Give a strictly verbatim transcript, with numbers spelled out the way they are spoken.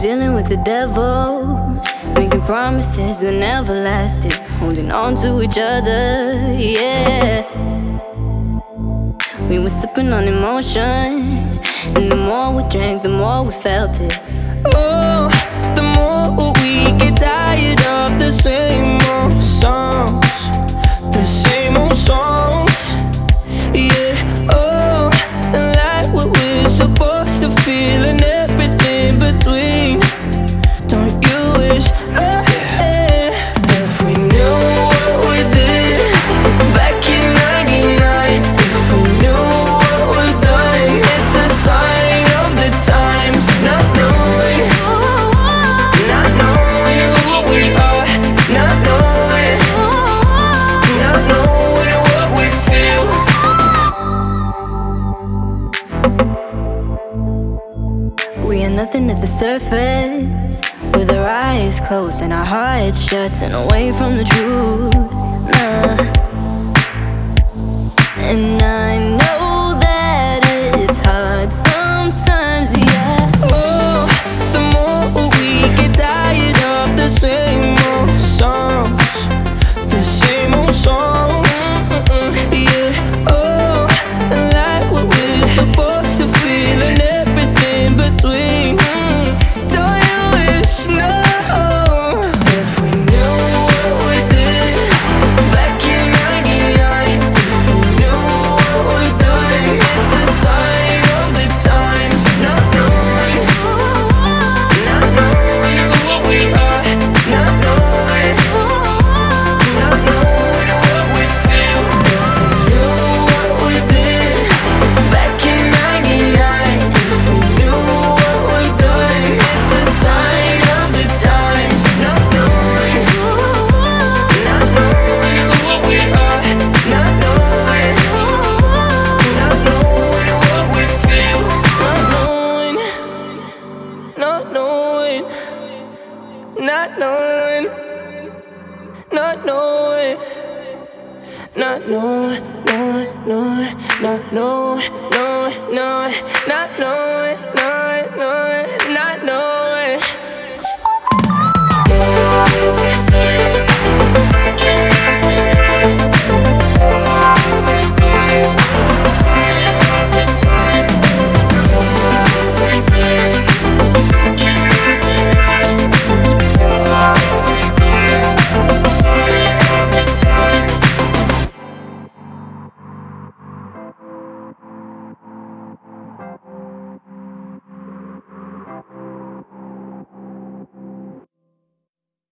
dealing with the devil, making promises that never lasted, holding on to each other, yeah. We were sipping on emotions, and the more we drank, the more we felt it. Oh, the more we get tired of the same old songs, the same old songs, yeah. Oh, and like what we're supposed to feel and everything between. Don't you wish, oh, yeah, if we knew what we did back in ninety-nine, if we knew what we're doing, it's a sign of the times. Not knowing, not knowing who we are, not knowing, not knowing what we feel. We are nothing at the surface, with our eyes closed and our hearts shut and away from the truth, nah. And I know that it's hard sometimes, yeah. Oh, the more we get tired of the same old songs, the same old songs, yeah. Oh, and like what we're supposed to feel and everything between. Don't you wish, no, if we knew what we did back in ninety-nine, if we knew what we're doing, it's a sign of the times. Not knowing, not knowing who we are, not knowing, not knowing what we feel. If we knew what we did back in ninety-nine, if we knew what we're doing, it's a sign of the times. Not knowing, not knowing who we are, not knowing, not knowing what we feel. Not knowing, not knowing, not knowing, not knowing, not knowing, knowing, knowing, not knowing, knowing, knowing, not knowing, knowing, knowing, not knowing.